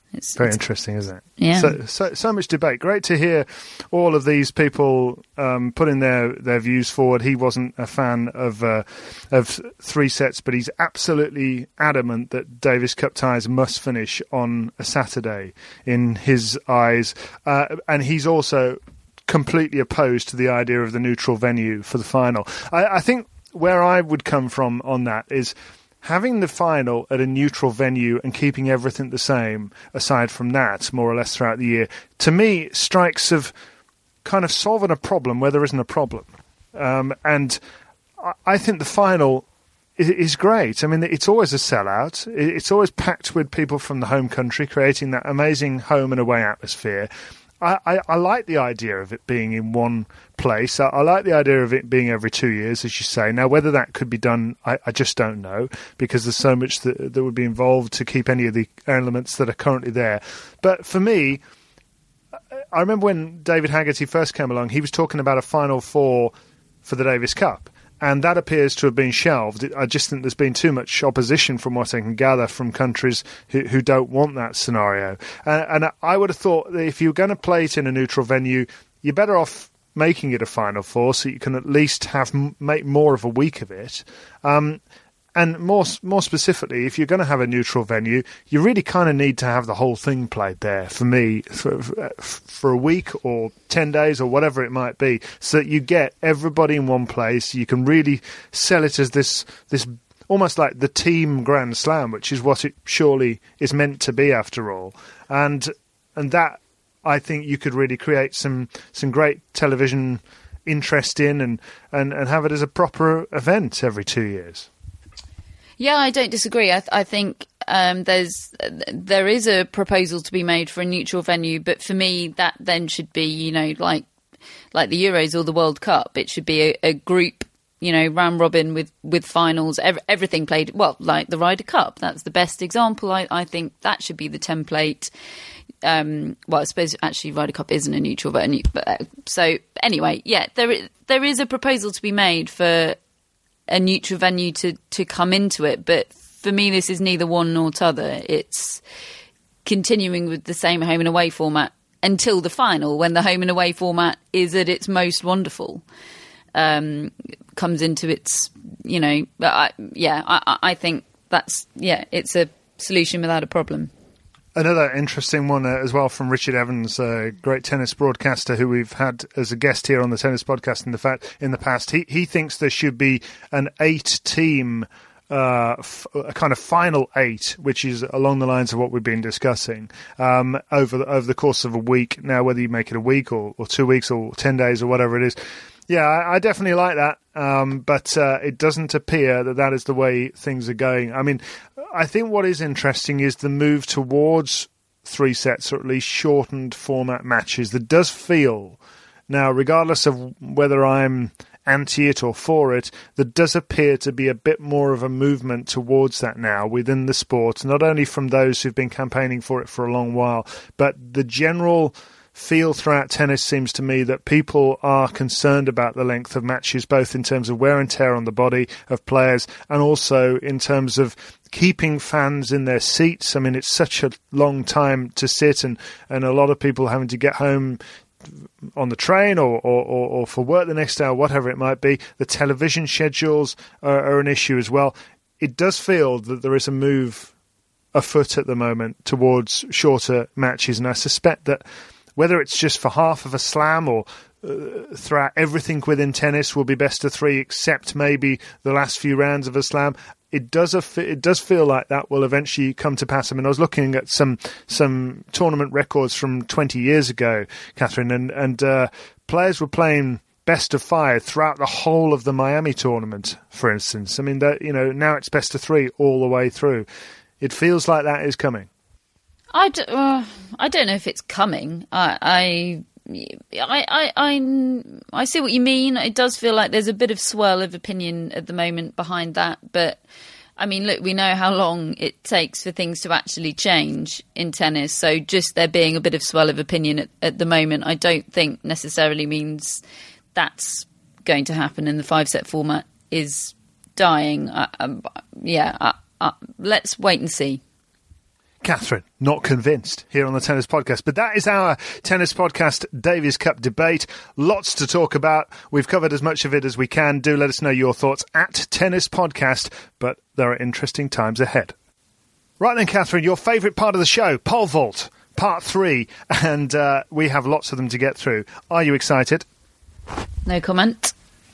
It's very it's, interesting, isn't it? Yeah. So, so, so much debate. Great to hear all of these people um, putting their, their views forward. He wasn't a fan of uh, of three sets, but he's absolutely adamant that Davis Cup ties must finish on a Saturday in his eyes. Uh, and he's also completely opposed to the idea of the neutral venue for the final. I, I think where I would come from on that is having the final at a neutral venue and keeping everything the same, aside from that, more or less throughout the year, to me strikes of kind of solving a problem where there isn't a problem. Um, and I, I think the final is, is great. I mean, it's always a sellout. It's always packed with people from the home country, creating that amazing home and away atmosphere. I, I, I like the idea of it being in one place. I, I like the idea of it being every two years, as you say. Now, whether that could be done, I, I just don't know, because there's so much that, that would be involved to keep any of the elements that are currently there. But for me, I remember when David Haggerty first came along, he was talking about a Final Four for the Davis Cup. And that appears to have been shelved. I just think there's been too much opposition, from what I can gather, from countries who, who don't want that scenario. And, and I would have thought that if you're going to play it in a neutral venue, you're better off making it a Final Four, so you can at least have make more of a week of it. Um, and more more specifically, if you're going to have a neutral venue, you really kind of need to have the whole thing played there, for me, for, for a week or ten days or whatever it might be, so that you get everybody in one place. You can really sell it as this this almost like the team Grand Slam, which is what it surely is meant to be after all. And and that, I think, you could really create some some great television interest in and, and, and have it as a proper event every two years. Yeah, I don't disagree. I, th- I think um, there's there is a proposal to be made for a neutral venue, but for me, that then should be, you know, like like the Euros or the World Cup. It should be a, a group, you know, round robin with with finals, ev- everything played. Well, like the Ryder Cup, that's the best example. I, I think that should be the template. Um, well, I suppose actually Ryder Cup isn't a neutral venue, but uh, so anyway, yeah, there is, there is a proposal to be made for a neutral venue to, to come into it, but for me this is neither one nor t'other. It's continuing with the same home and away format until the final, when the home and away format is at its most wonderful, um, comes into its, you know, I, yeah, I, I think that's, yeah, it's a solution without a problem. Another interesting one uh, as well from Richard Evans, a great tennis broadcaster who we've had as a guest here on the Tennis Podcast in the fact in the past. He he thinks there should be an eight-team, uh, f- a kind of final eight, which is along the lines of what we've been discussing um, over the, over the course of a week. Now, whether you make it a week or, or two weeks or ten days or whatever it is. Yeah, I, I definitely like that, um, but uh, it doesn't appear that that is the way things are going. I mean, I think what is interesting is the move towards three sets, or at least shortened format matches. That does feel, now, regardless of whether I'm anti it or for it, there does appear to be a bit more of a movement towards that now within the sport, not only from those who've been campaigning for it for a long while, but the general feel throughout tennis seems to me that people are concerned about the length of matches, both in terms of wear and tear on the body of players and also in terms of keeping fans in their seats. I mean, it's such a long time to sit, and, and a lot of people having to get home on the train or, or, or, or for work the next day or whatever it might be. The television schedules are, are an issue as well. It does feel that there is a move afoot at the moment towards shorter matches, and I suspect that whether it's just for half of a slam or uh, throughout everything within tennis will be best of three, except maybe the last few rounds of a slam. It does a, it does feel like that will eventually come to pass. I mean, I was looking at some some tournament records from twenty years ago, Catherine, and and uh, players were playing best of five throughout the whole of the Miami tournament, for instance. I mean, that, you know, now it's best of three all the way through. It feels like that is coming. I, d- uh, I don't know if it's coming. I, I, I, I, I see what you mean. It does feel like there's a bit of swirl of opinion at the moment behind that. But, I mean, look, we know how long it takes for things to actually change in tennis. So just there being a bit of swirl of opinion at, at the moment, I don't think necessarily means that's going to happen and the five-set format is dying. Uh, um, yeah, uh, uh, let's wait and see. Catherine, not convinced here on the Tennis Podcast. But that is our Tennis Podcast Davis Cup debate. Lots to talk about. We've covered as much of it as we can. Do let us know your thoughts at Tennis Podcast. But there are interesting times ahead. Right then, Catherine, your favourite part of the show, Pole Vault, part three. And uh, we have lots of them to get through. Are you excited? No comment.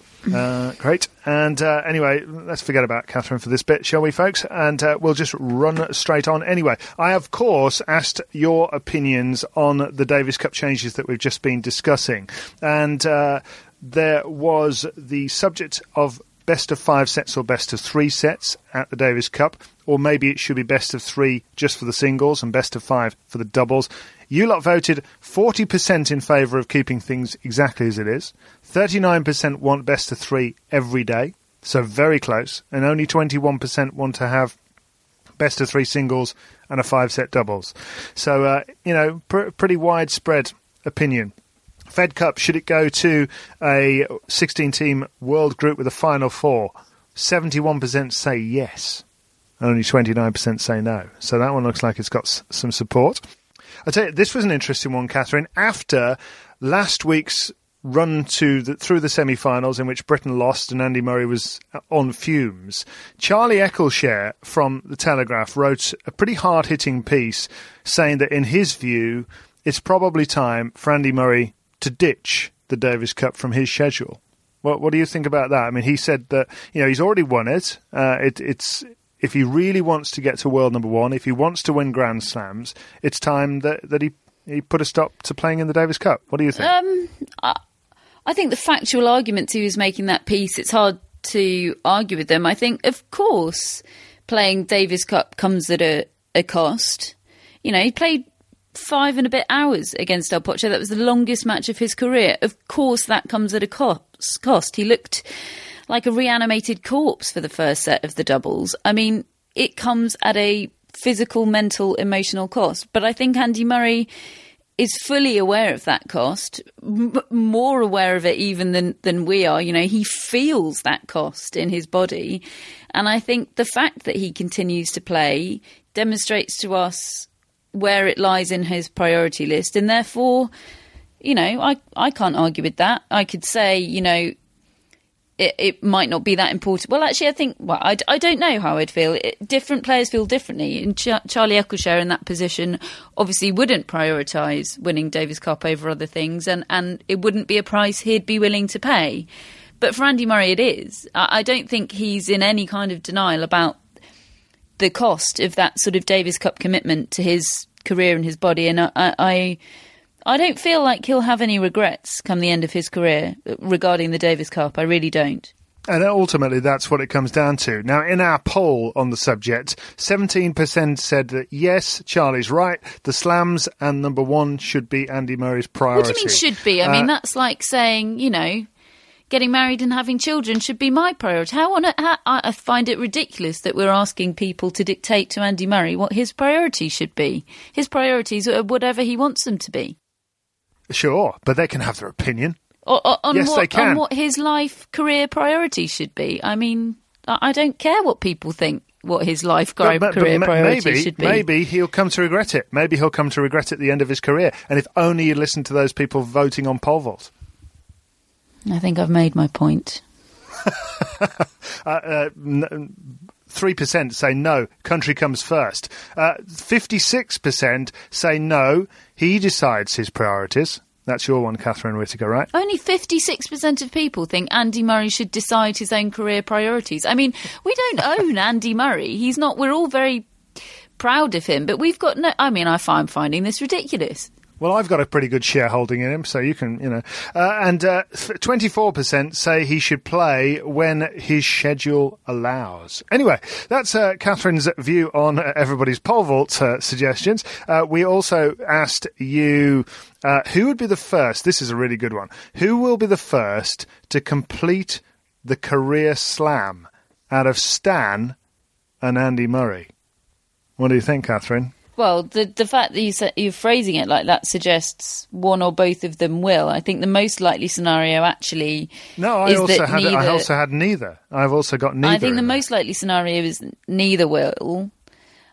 Uh, great. And uh, anyway, let's forget about Catherine for this bit, shall we, folks? And uh, we'll just run straight on. Anyway, I, of course, asked your opinions on the Davis Cup changes that we've just been discussing. And uh, there was the subject of best of five sets or best of three sets at the Davis Cup, or maybe it should be best of three just for the singles and best of five for the doubles. You lot voted forty percent in favour of keeping things exactly as it is. thirty-nine percent want best of three every day, so very close. And only twenty-one percent want to have best of three singles and a five-set doubles. So, uh, you know, pr- pretty widespread opinion. Fed Cup, should it go to a sixteen-team world group with a final four? seventy-one percent say yes. Only twenty-nine percent say no. So that one looks like it's got s- some support. I'll tell you, this was an interesting one, Catherine. After last week's run to the, through the semi-finals in which Britain lost and Andy Murray was on fumes, Charlie Eccleshare from The Telegraph wrote a pretty hard-hitting piece saying that in his view, it's probably time for Andy Murray to ditch the Davis Cup from his schedule. What, what do you think about that? I mean, he said that, you know, he's already won it. Uh, it it's... If he really wants to get to world number one, if he wants to win Grand Slams, it's time that, that he, he put a stop to playing in the Davis Cup. What do you think? Um, I, I think the factual arguments he was making that piece, it's hard to argue with them. I think, of course, playing Davis Cup comes at a, a cost. You know, he played five and a bit hours against Del Potro. That was the longest match of his career. Of course, that comes at a cost. cost. He looked like a reanimated corpse for the first set of the doubles. I mean, it comes at a physical, mental, emotional cost. But I think Andy Murray is fully aware of that cost, m- more aware of it even than, than we are. You know, he feels that cost in his body. And I think the fact that he continues to play demonstrates to us where it lies in his priority list. And therefore, you know, I, I can't argue with that. I could say, you know, It, it might not be that important. Well, actually, I think, well, I, I don't know how I'd feel. It, different players feel differently. And Ch- Charlie Eccleshare in that position obviously wouldn't prioritise winning Davis Cup over other things, and, and it wouldn't be a price he'd be willing to pay. But for Andy Murray, it is. I, I don't think he's in any kind of denial about the cost of that sort of Davis Cup commitment to his career and his body. And I... I I don't feel like he'll have any regrets come the end of his career regarding the Davis Cup. I really don't. And ultimately, that's what it comes down to. Now, in our poll on the subject, seventeen percent said that, yes, Charlie's right, the slams and number one should be Andy Murray's priority. What do you mean should be? I uh, mean, that's like saying, you know, getting married and having children should be my priority. How on it, how, I find it ridiculous that we're asking people to dictate to Andy Murray what his priorities should be. His priorities are whatever he wants them to be. Sure, but they can have their opinion. O- o- on, yes, what, they can. on what his life, career priorities should be. I mean, I, I don't care what people think, what his life, but, but, career but priorities maybe, should be. Maybe he'll come to regret it. Maybe he'll come to regret it at the end of his career. And if only you listen to those people voting on pole vault. I think I've made my point. uh, uh, n- three percent say no, country comes first. Uh, fifty-six percent say no, he decides his priorities. That's your one, Catherine Whittaker, right? Only fifty-six percent of people think Andy Murray should decide his own career priorities. I mean, we don't own Andy Murray. He's not, we're all very proud of him, but we've got no, I mean, I find finding this ridiculous. Well, I've got a pretty good shareholding in him, so you can, you know. Uh, and uh, twenty-four percent say he should play when his schedule allows. Anyway, that's uh, Catherine's view on uh, everybody's pole vault uh, suggestions. Uh, we also asked you uh, who would be the first, this is a really good one, who will be the first to complete the career slam out of Stan and Andy Murray? What do you think, Catherine? Well, the the fact that you sa- you're phrasing it like that suggests one or both of them will. I think the most likely scenario actually no, I is also that had neither, I also had neither. I've also got neither. I think the in most there. likely scenario is neither will.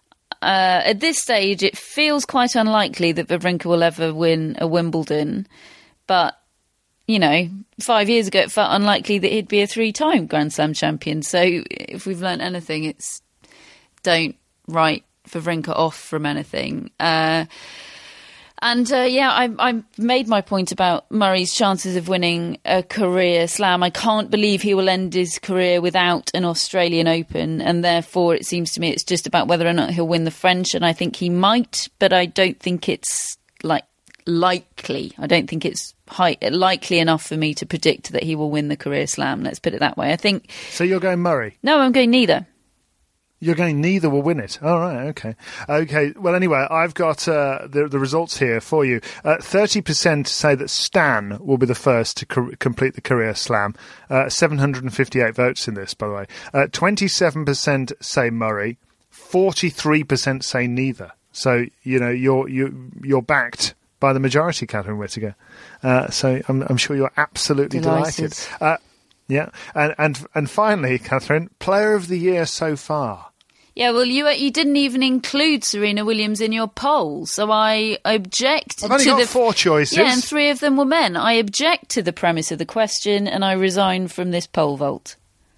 uh, at this stage, it feels quite unlikely that Wawrinka will ever win a Wimbledon. But, you know, five years ago, it felt unlikely that he'd be a three-time Grand Slam champion. So if we've learnt anything, it's don't write Wawrinka off from anything. Uh, and, uh, yeah, I, I made my point about Murray's chances of winning a career slam. I can't believe he will end his career without an Australian Open, and therefore it seems to me it's just about whether or not he'll win the French, and I think he might, but I don't think it's, like, likely. I don't think it's high, likely enough for me to predict that he will win the career slam. Let's put it that way. I think. So you're going Murray? No, I'm going neither. You're going neither will win it. All right, okay. Okay, well, anyway, I've got uh, the, the results here for you. Uh, thirty percent say that Stan will be the first to co- complete the career slam. Uh, seven hundred fifty-eight votes in this, by the way. Uh, twenty-seven percent say Murray. forty-three percent say neither. So, you know, you're, you, you're backed by the majority, Catherine Whittaker. Uh, so I'm, I'm sure you're absolutely delighted. delighted. Uh, yeah, and, and, and finally, Catherine, Player of the Year so far. Yeah, well, you you didn't even include Serena Williams in your poll, so I object I've only to got the four choices. Yeah, and three of them were men. I object to the premise of the question, and I resign from this poll vote.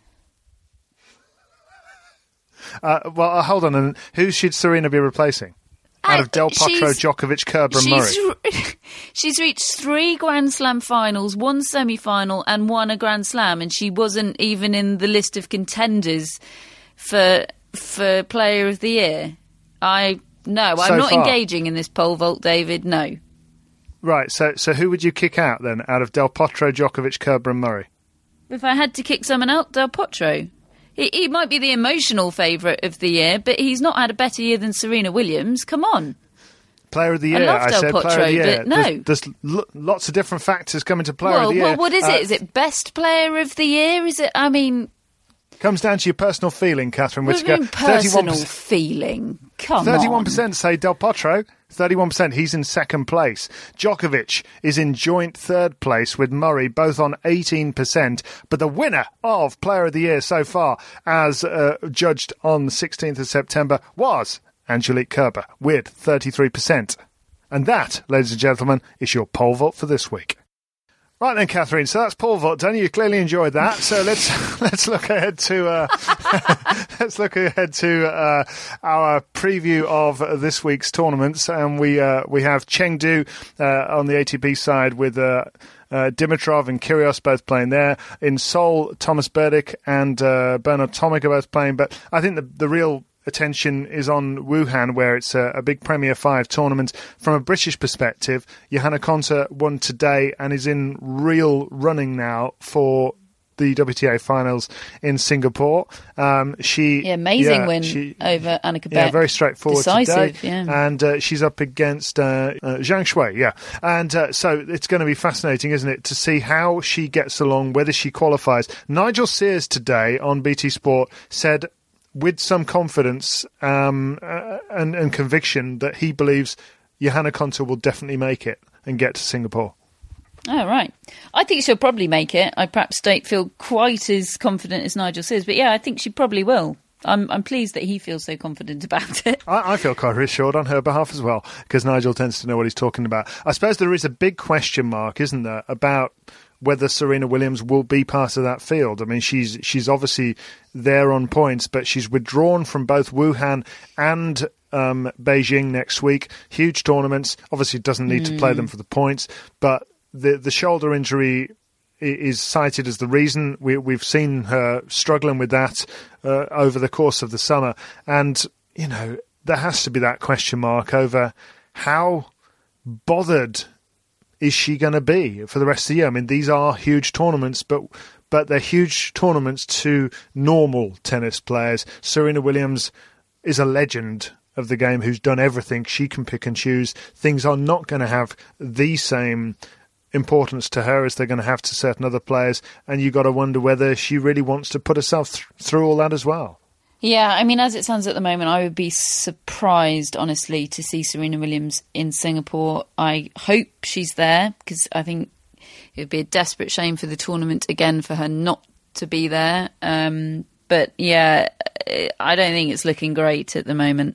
Uh, well, uh, hold on. And who should Serena be replacing? Out of Del Potro, Djokovic, Kerber and Murray. She's, she's reached three Grand Slam finals, one semi-final and won a Grand Slam, and she wasn't even in the list of contenders for for Player of the Year. I No, I'm so not far. engaging in this pole vault, David, no. Right, so so who would you kick out then, out of Del Potro, Djokovic, Kerber and Murray? If I had to kick someone out, Del Potro. He, he might be the emotional favourite of the year, but he's not had a better year than Serena Williams. Come on. Player of the Year, I love I Del said Potro, Player of the Year. but no. There's, there's l- lots of different factors coming to Player well, of the Year. Well, what is uh, it? Is it Best Player of the Year? Is it, I mean... Comes down to your personal feeling, Catherine What do Whittaker. you mean personal thirty-one percent feeling? Come thirty-one percent say Del Potro. thirty-one percent, he's in second place. Djokovic is in joint third place with Murray, both on eighteen percent. But the winner of Player of the Year so far, as uh, judged on the sixteenth of September, was Angelique Kerber with thirty-three percent. And that, ladies and gentlemen, is your poll vote for this week. Right then, Catherine. So that's Paul Vogt done. You clearly enjoyed that. So let's let's look ahead to uh, let's look ahead to uh, our preview of this week's tournaments, and we uh, we have Chengdu uh, on the A T P side with uh, uh, Dimitrov and Kyrgios both playing there. In Seoul, Thomas Berdych and uh, Bernard Tomic are both playing. But I think the the real attention is on Wuhan, where it's a, a big Premier five tournament. From a British perspective, Johanna Konta won today and is in real running now for the W T A finals in Singapore. Um, she yeah, amazing yeah, win she, over Annika Beck. Yeah, very straightforward Decisive, today. Yeah. And uh, she's up against uh, uh, Zhang Shui, yeah. And uh, so it's going to be fascinating, isn't it, to see how she gets along, whether she qualifies. Nigel Sears today on B T Sport said with some confidence um, uh, and, and conviction that he believes Johanna Konta will definitely make it and get to Singapore. Oh, right. I think she'll probably make it. I perhaps don't feel quite as confident as Nigel says, but yeah, I think she probably will. I'm I'm pleased that he feels so confident about it. I, I feel quite reassured on her behalf as well, because Nigel tends to know what he's talking about. I suppose there is a big question mark, isn't there, about whether Serena Williams will be part of that field. I mean, she's she's obviously there on points, but she's withdrawn from both Wuhan and um, Beijing next week. Huge tournaments. Obviously doesn't need mm. to play them for the points, but the the shoulder injury is cited as the reason. We, we've seen her struggling with that uh, over the course of the summer. And, you know, there has to be that question mark over how bothered is she going to be for the rest of the year? I mean, these are huge tournaments, but but they're huge tournaments to normal tennis players. Serena Williams is a legend of the game who's done everything. She can pick and choose. Things are not going to have the same importance to her as they're going to have to certain other players, and you got to wonder whether she really wants to put herself th- through all that as well. Yeah, I mean, as it stands at the moment, I would be surprised, honestly, to see Serena Williams in Singapore. I hope she's there, because I think it would be a desperate shame for the tournament again for her not to be there. Um, but yeah, I don't think it's looking great at the moment.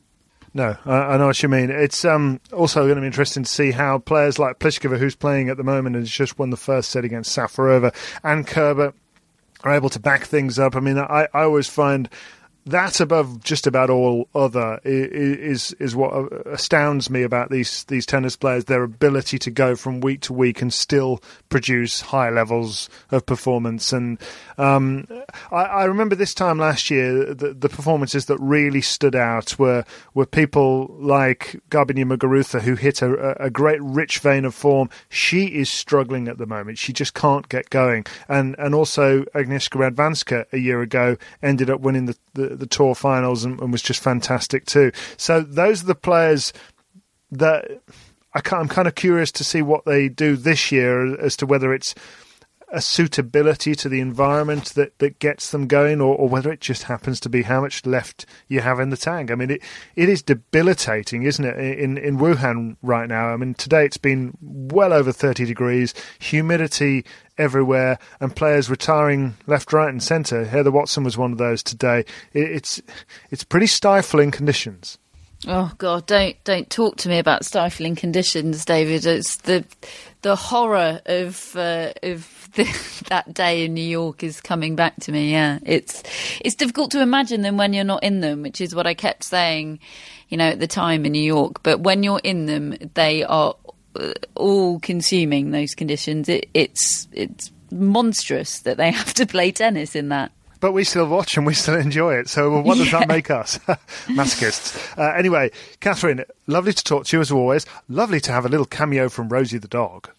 No, I, I know what you mean. It's um, also going to be interesting to see how players like Pliskova, who's playing at the moment and has just won the first set against Safarova, and Kerber are able to back things up. I mean, I, I always find that above just about all other is is what astounds me about these these tennis players, their ability to go from week to week and still produce high levels of performance. And um, I, I remember this time last year, the, the performances that really stood out were were people like Garbiñe Muguruza, who hit a, a great rich vein of form. She is struggling at the moment. She just can't get going. And and also Agnieszka Radwanska a year ago ended up winning the, the the tour finals and, and was just fantastic too. So those are the players that I I'm kind of curious to see what they do this year, as to whether it's a suitability to the environment that, that gets them going, or, or whether it just happens to be how much left you have in the tank. I mean, it it is debilitating, isn't it, in, in Wuhan right now? I mean, today it's been well over thirty degrees, humidity everywhere, and players retiring left, right and centre. Heather Watson was one of those today. It, it's it's pretty stifling conditions. Oh God! Don't don't talk to me about stifling conditions, David. It's the the horror of uh, of the, that day in New York is coming back to me. Yeah, it's it's difficult to imagine them when you're not in them, which is what I kept saying, you know, at the time in New York. But when you're in them, they are all consuming. Those conditions. It, it's it's monstrous that they have to play tennis in that. But we still watch and we still enjoy it. So what does yeah. that make us? Masochists. Uh, anyway, Catherine, lovely to talk to you as always. Lovely to have a little cameo from Rosie the dog.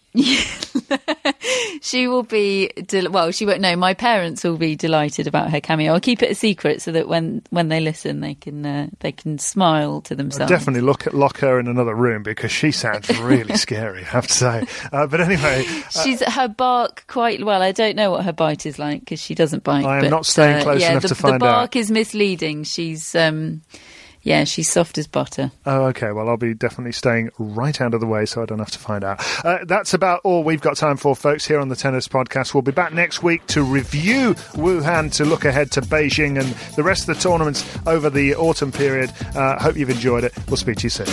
She will be, del- well, she won't know. My parents will be delighted about her cameo. I'll keep it a secret so that when, when they listen, they can uh, they can smile to themselves. I'll definitely look at, lock her in another room because she sounds really scary, I have to say. Uh, but anyway. Uh, She's her bark quite well. I don't know what her bite is like because she doesn't bite. I am but, not staying close uh, yeah, enough the, to find out. The bark out. is misleading. She's... Um, Yeah, she's soft as butter. Oh, okay. Well, I'll be definitely staying right out of the way so I don't have to find out. Uh, that's about all we've got time for, folks, here on the Tennis Podcast. We'll be back next week to review Wuhan, to look ahead to Beijing and the rest of the tournaments over the autumn period. Uh, hope you've enjoyed it. We'll speak to you soon.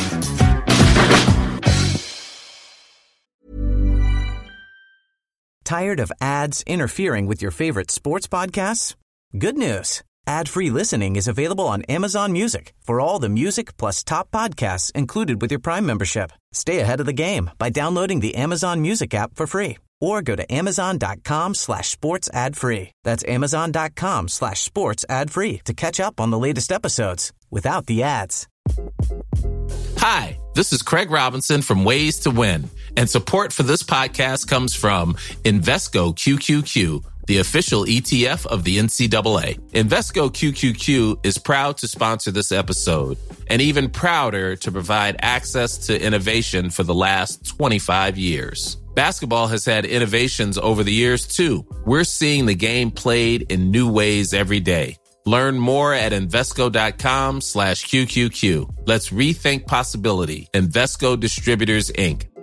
Tired of ads interfering with your favorite sports podcasts? Good news. Ad-free listening is available on Amazon Music for all the music plus top podcasts included with your Prime membership. Stay ahead of the game by downloading the Amazon Music app for free or go to amazon.com slash sports ad free. That's amazon.com slash sports ad free to catch up on the latest episodes without the ads. Hi, this is Craig Robinson from Ways to Win, and support for this podcast comes from Invesco Q Q Q, the official E T F of the N C double A. Invesco Q Q Q is proud to sponsor this episode and even prouder to provide access to innovation for the last twenty-five years. Basketball has had innovations over the years, too. We're seeing the game played in new ways every day. Learn more at Invesco.com slash QQQ. Let's rethink possibility. Invesco Distributors, Incorporated.